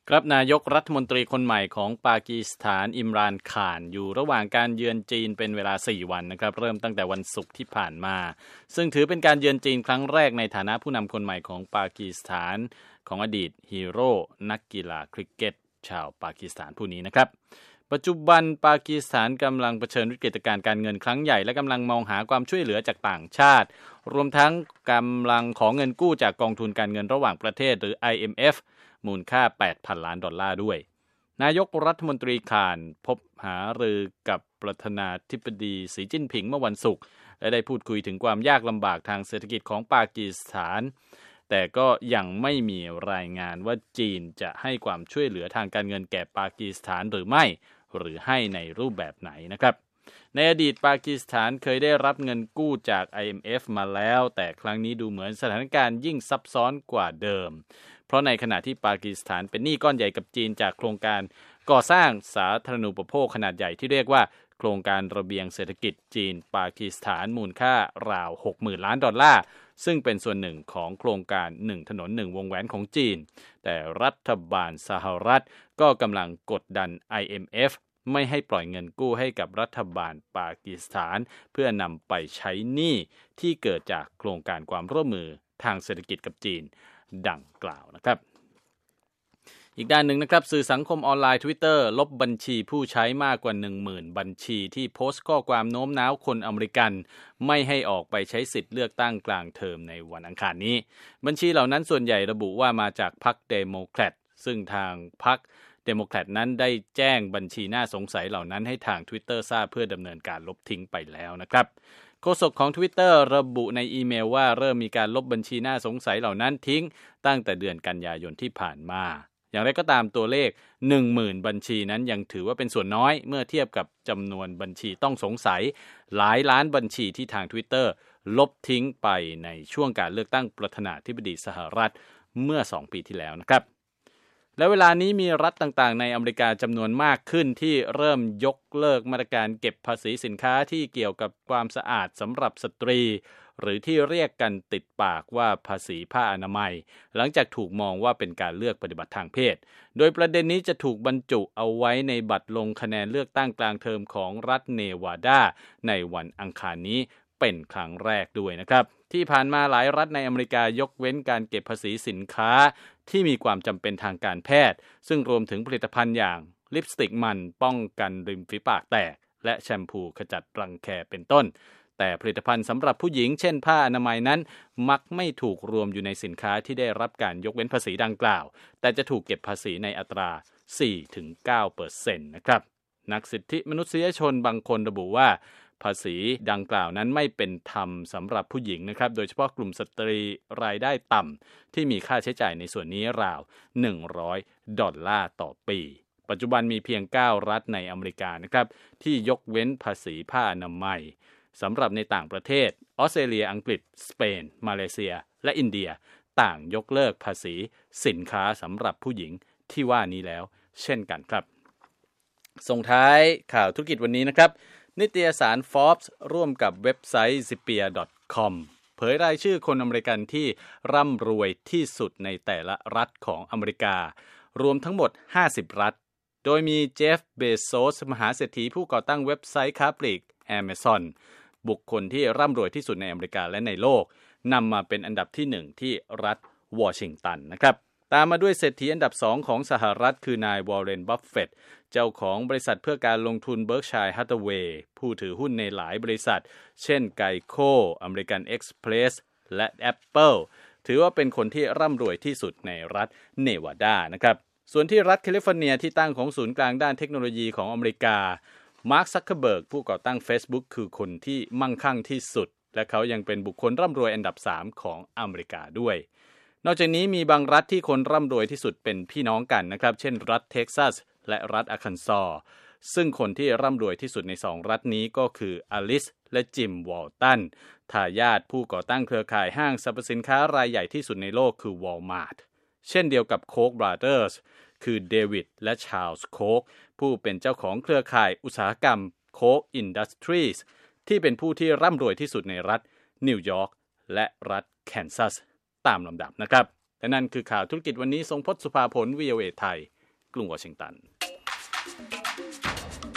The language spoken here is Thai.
ครับนายกรัฐมนตรีคนใหม่ของปากีสถานอิมรานข่านอยู่ระหว่างการเยือนจีนเป็นเวลา4วันนะครับเริ่มตั้งแต่วันศุกร์ที่ผ่านมาซึ่งถือเป็นการเยือนจีนครั้งแรกในฐานะผู้นำคนใหม่ของปากีสถานของอดีตฮีโร่นักกีฬาคริกเก็ตชาวปากีสถานผู้นี้นะครับปัจจุบันปากีสถานกำลังเผชิญวิกฤตการณ์การเงินครั้งใหญ่และกำลังมองหาความช่วยเหลือจากต่างชาติรวมทั้งกำลังขอเงินกู้จากกองทุนการเงินระหว่างประเทศหรือ IMFมูลค่า $8,000 ล้านด้วยนายกรัฐมนตรีข่านพบหารือกับประธานาธิบดีสีจิ้นผิงเมื่อวันศุกร์และได้พูดคุยถึงความยากลำบากทางเศรษฐกิจของปากีสถานแต่ก็ยังไม่มีรายงานว่าจีนจะให้ความช่วยเหลือทางการเงินแก่ปากีสถานหรือไม่หรือให้ในรูปแบบไหนนะครับในอดีตปากีสถานเคยได้รับเงินกู้จาก IMF มาแล้วแต่ครั้งนี้ดูเหมือนสถานการณ์ยิ่งซับซ้อนกว่าเดิมเพราะในขณะที่ปากีสถานเป็นหนี้ก้อนใหญ่กับจีนจากโครงการก่อสร้างสาธารณูปโภคขนาดใหญ่ที่เรียกว่าโครงการระเบียงเศรษฐกิจจีนปากีสถานมูลค่าราว $60,000 ล้านซึ่งเป็นส่วนหนึ่งของโครงการ1ถนน1วงแหวนของจีนแต่รัฐบาลสหรัฐก็กำลังกดดัน IMF ไม่ให้ปล่อยเงินกู้ให้กับรัฐบาลปากีสถานเพื่อนำไปใช้หนี้ที่เกิดจากโครงการความร่วมมือทางเศรษฐกิจกับจีนดังกล่าวนะครับอีกด้านหนึ่งนะครับสื่อสังคมออนไลน์ Twitter ลบบัญชีผู้ใช้มากกว่า 10,000 บัญชีที่โพสต์ข้อความโน้มน้าวคนอเมริกันไม่ให้ออกไปใช้สิทธิ์เลือกตั้งกลางเทอมในวันอังคารนี้บัญชีเหล่านั้นส่วนใหญ่ระบุว่ามาจากพรรคเดโมแครตซึ่งทางพรรคเดโมแครตนั้นได้แจ้งบัญชีน่าสงสัยเหล่านั้นให้ทาง Twitter ทราบเพื่อดำเนินการลบทิ้งไปแล้วนะครับโฆษกของ Twitter ระบุในอีเมลว่าเริ่มมีการลบบัญชีน่าสงสัยเหล่านั้นทิ้งตั้งแต่เดือนกันยายนที่ผ่านมาอย่างไรก็ตามตัวเลข 10,000 บัญชีนั้นยังถือว่าเป็นส่วนน้อยเมื่อเทียบกับจำนวนบัญชีต้องสงสัยหลายล้านบัญชีที่ทาง Twitter ลบทิ้งไปในช่วงการเลือกตั้งประธานาธิบดีสหรัฐเมื่อ2ปีที่แล้วนะครับและเวลานี้มีรัฐต่างๆในอเมริกาจำนวนมากขึ้นที่เริ่มยกเลิกมาตรการเก็บภาษีสินค้าที่เกี่ยวกับความสะอาดสำหรับสตรีหรือที่เรียกกันติดปากว่าภาษีผ้าอนามัยหลังจากถูกมองว่าเป็นการเลือกปฏิบัติทางเพศโดยประเด็นนี้จะถูกบรรจุเอาไว้ในบัตรลงคะแนนเลือกตั้งกลางเทอมของรัฐเนวาดาในวันอังคารนี้เป็นครั้งแรกด้วยนะครับที่ผ่านมาหลายรัฐในอเมริกายกเว้นการเก็บภาษีสินค้าที่มีความจำเป็นทางการแพทย์ซึ่งรวมถึงผลิตภัณฑ์อย่างลิปสติกมันป้องกันริมฝีปากแตกและแชมพูขจัดรังแคเป็นต้นแต่ผลิตภัณฑ์สำหรับผู้หญิงเช่นผ้าอนามัยนั้นมักไม่ถูกรวมอยู่ในสินค้าที่ได้รับการยกเว้นภาษีดังกล่าวแต่จะถูกเก็บภาษีในอัตรา 4-9% นะครับนักสิทธิมนุษยชนบางคนระบุว่าภาษีดังกล่าวนั้นไม่เป็นธรรมสำหรับผู้หญิงนะครับโดยเฉพาะกลุ่มสตรีรายได้ต่ำที่มีค่าใช้จ่ายในส่วนนี้ราว$100ต่อปีปัจจุบันมีเพียง9รัฐในอเมริกานะครับที่ยกเว้นภาษีผ้าอนามัยสำหรับในต่างประเทศออสเตรเลียอังกฤษสเปนมาเลเซียและอินเดียต่างยกเลิกภาษีสินค้าสำหรับผู้หญิงที่ว่านี้แล้วเช่นกันครับส่งท้ายข่าวธุรกิจวันนี้นะครับนิตยสาร Forbes ร่วมกับเว็บไซต์ Zipia.com เผยรายชื่อคนอเมริกันที่ร่ำรวยที่สุดในแต่ละรัฐของอเมริการวมทั้งหมด50รัฐโดยมีเจฟ เบโซสมหาเศรษฐีผู้ก่อตั้งเว็บไซต์ค้าปลีก Amazon บุคคลที่ร่ำรวยที่สุดในอเมริกาและในโลกนำมาเป็นอันดับที่1ที่รัฐวอชิงตันนะครับตามมาด้วยเศรษฐีอันดับ2ของสหรัฐคือนาย วอร์เรน บัฟเฟตต์เจ้าของบริษัทเพื่อการลงทุน Berkshire Hathaway ผู้ถือหุ้นในหลายบริษัทเช่น Geico American Express และ Apple ถือว่าเป็นคนที่ร่ำรวยที่สุดในรัฐเนวาดานะครับส่วนที่รัฐแคลิฟอร์เนียที่ตั้งของศูนย์กลางด้านเทคโนโลยีของอเมริกามาร์ค ซักเคอร์เบิร์กผู้ก่อตั้ง Facebook คือคนที่มั่งคั่งที่สุดและเขายังเป็นบุคคลร่ำรวยอันดับ3ของอเมริกาด้วยนอกจากนี้มีบางรัฐที่คนร่ำรวยที่สุดเป็นพี่น้องกันนะครับเช่นรัฐเท็กซัสและรัฐอาร์คันซอสซึ่งคนที่ร่ำรวยที่สุดใน2รัฐนี้ก็คืออลิสและจิม วอลตันทายาทผู้ก่อตั้งเครือข่ายห้างสรรพสินค้ารายใหญ่ที่สุดในโลกคือวอลมาร์ทเช่นเดียวกับโค้กบราเธอร์สคือเดวิดและชาร์ลส์โค้กผู้เป็นเจ้าของเครือข่ายอุตสาหกรรมโค้กอินดัสทรีสที่เป็นผู้ที่ร่ำรวยที่สุดในรัฐนิวยอร์กและรัฐแคนซัสตามลำดับนะครับและนั่นคือข่าวธุรกิจวันนี้ทรงพจน์ สุภาผล VOA ไทยกรุงวอชิงตัน